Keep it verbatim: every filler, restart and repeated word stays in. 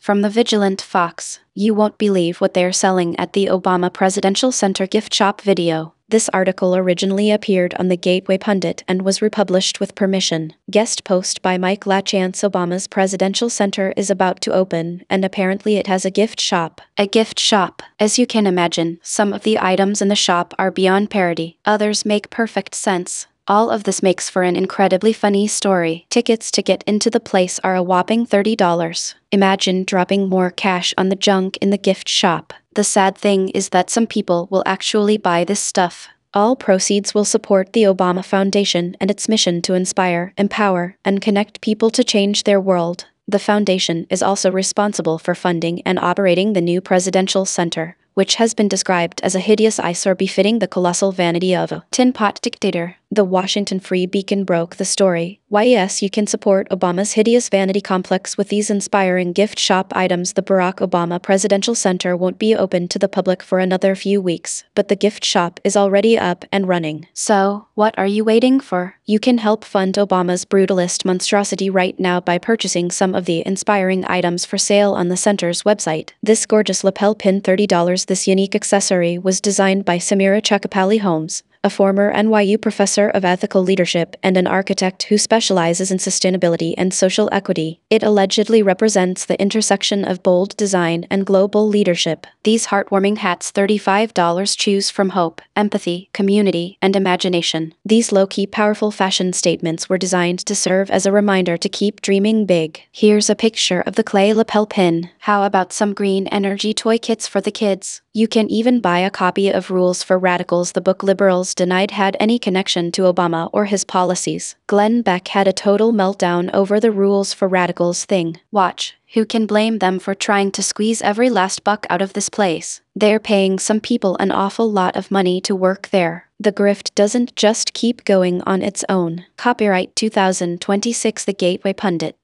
From the Vigilant Fox, you won't believe what they're selling at the Obama Presidential Center gift shop video. This article originally appeared on the Gateway Pundit and was republished with permission. Guest post by Mike Lachance. Obama's Presidential Center is about to open, and apparently it has a gift shop. A gift shop. As you can imagine, some of the items in the shop are beyond parody. Others make perfect sense. All of this makes for an incredibly funny story. Tickets to get into the place are a whopping thirty dollars. Imagine dropping more cash on the junk in the gift shop. The sad thing is that some people will actually buy this stuff. All proceeds will support the Obama Foundation and its mission to inspire, empower, and connect people to change their world. The foundation is also responsible for funding and operating the new Presidential Center, which has been described as a hideous eyesore befitting the colossal vanity of a tin pot dictator. The Washington Free Beacon broke the story. Why yes, you can support Obama's hideous vanity complex with these inspiring gift shop items. The Barack Obama Presidential Center won't be open to the public for another few weeks, but the gift shop is already up and running. So, what are you waiting for? You can help fund Obama's brutalist monstrosity right now by purchasing some of the inspiring items for sale on the center's website. This gorgeous lapel pin, thirty dollars. This unique accessory was designed by Samira Chakapali Holmes, a former N Y U professor of ethical leadership and an architect who specializes in sustainability and social equity. It allegedly represents the intersection of bold design and global leadership. These heartwarming hats, thirty-five dollars, choose from hope, empathy, community, and imagination. These low-key powerful fashion statements were designed to serve as a reminder to keep dreaming big. Here's a picture of the clay lapel pin. How about some green energy toy kits for the kids? You can even buy a copy of Rules for Radicals, the book liberals denied had any connection to Obama or his policies. Glenn Beck had a total meltdown over the Rules for Radicals thing. Watch. Who can blame them for trying to squeeze every last buck out of this place? They're paying some people an awful lot of money to work there. The grift doesn't just keep going on its own. Copyright two thousand twenty-six. The Gateway Pundit.